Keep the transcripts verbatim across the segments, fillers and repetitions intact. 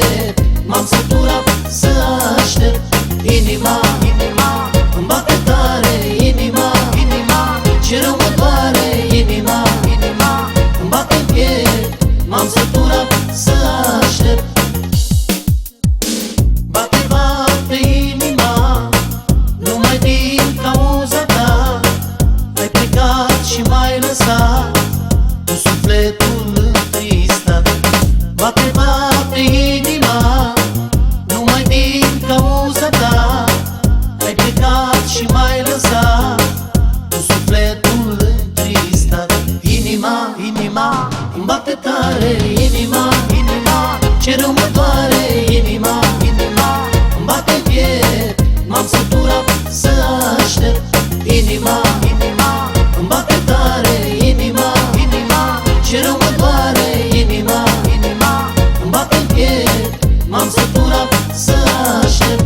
piept, m-am săturat să aștept. Inima, inima, îmi bate tare. Inima, inima, ce rău mă doare. Inima, inima, îmi bate în piept, m-am săturat să aștept. Bate, bate inima, numai din cauza ta. Ai plecat și m-ai lăsat cu sufletul întristat. Bate, bate inima, numai din cauza ta. Ai plecat și m-ai lăsat cu sufletul întristat. Inima, inima, îmi bate tare. Inima, inima, ce rău mă doare. Inima, inima, îmi bate în piept, m-am săturat să aștept. Inima, inima, îmi bate tare. Inima, inima, ce rău mă doare. Inima, inima, îmi bate în piept, m-am săturat să aștept.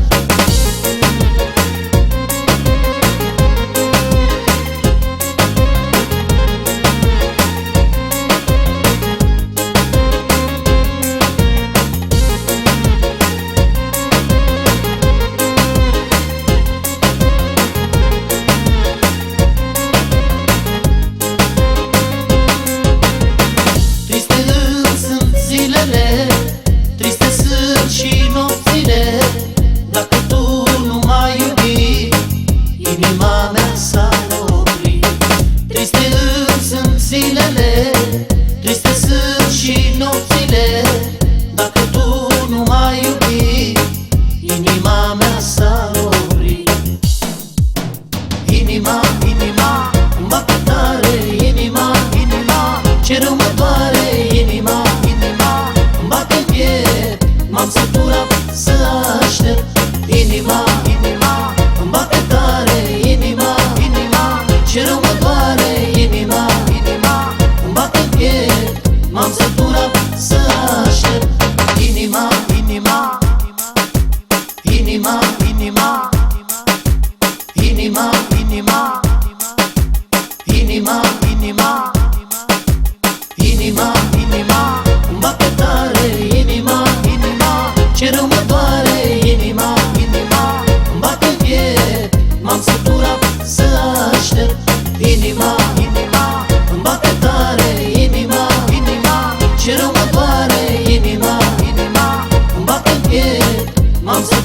Triste sunt și nopțile, dacă tu nu m-ai iubit, inima mea s-a oprit. Triste sunt zilele, triste sunt și nopțile, dacă tu nu m-ai iubit, inima mea s-a oprit. Inima, inima, îmi bate tare. Inima, inima, ce rău mă doare. Inima, inima, îmi bate în piept, m-am săturat să aștept. Inima, inima, îmi bate tare. Inima, inima, ce rău mă doare. Inima, inima, îmi bate în piept, m-am săturat să aștept. Inima, inima, inima, inima, inima, inima, inima, inima, inima, inima, îmi bate tare. Inima, inima, ce rău mă doare. Inima, inima, îmi bate în piept, m-am săturat să aștept. Inima, inima, îmi bate tare. Inima, inima, ce rău mă doare. Inima, inima, îmi bate în piept, m-am săturat.